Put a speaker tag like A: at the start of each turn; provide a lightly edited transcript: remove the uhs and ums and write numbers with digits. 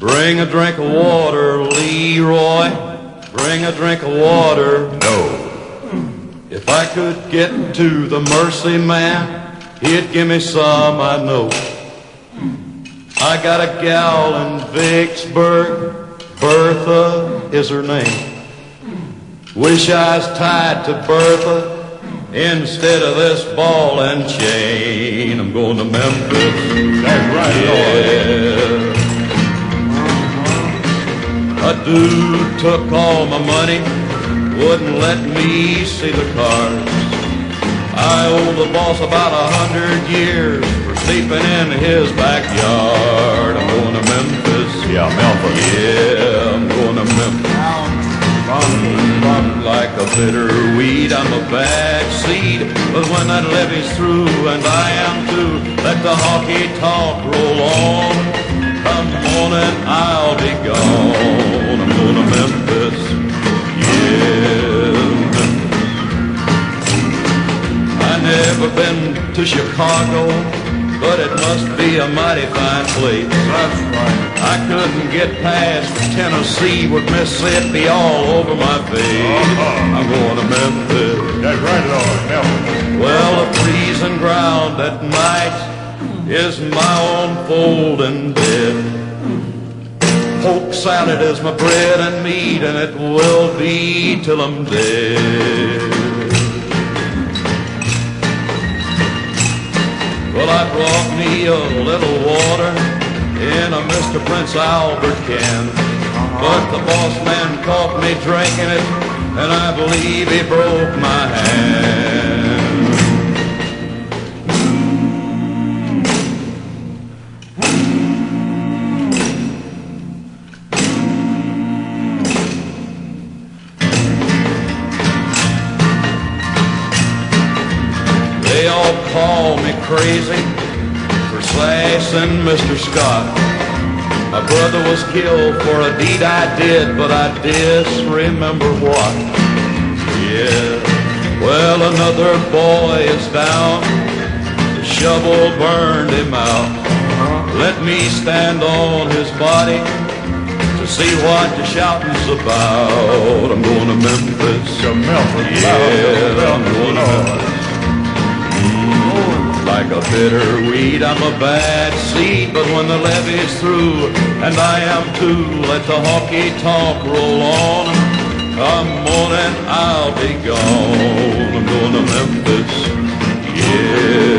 A: Bring a drink of water, Leroy. Bring a drink of water.
B: No.
A: If I could get to the Mercy Man, he'd give me some, I know. I got a gal in Vicksburg, Bertha is her name. Wish I was tied to Bertha instead of this ball and chain. I'm going to Memphis.
B: That's right,
A: yeah. A dude took all my money, wouldn't let me see the cards. I owe the boss about 100 years for sleeping in his backyard. I'm going to Memphis.
B: Yeah, Memphis.
A: Yeah, I'm going to Memphis. I'm like a bitter weed, I'm a bad seed. But when that levee's through, and I am too, let the hockey talk roll on. Come morning, I'll be gone. I'm going to Memphis. Yeah. I never been to Chicago, but it must be a mighty fine place.
B: That's right.
A: I couldn't get past Tennessee with Mississippi all over my face. I'm going to Memphis.
B: That's right, Lord. Memphis.
A: Well, the freezing ground at night is my own folding bed. Pork salad is my bread and meat, and it will be till I'm dead. Well, I brought me a little water in a Mr. Prince Albert can, but the boss man caught me drinking it, and I believe he broke my hand. They all call me crazy for slashing Mr. Scott. My brother was killed for a deed I did, but I disremember what. Yeah, well, another boy is down. The shovel burned him out. Let me stand on his body to see what the shouting's about. I'm going to Memphis.
B: To Memphis.
A: Yeah, I'm going to Memphis. Like a bitter weed, I'm a bad seed, but when the levee's through, and I am too, let the hockey talk roll on. Come morning, I'll be gone. I'm going to Memphis. Yeah.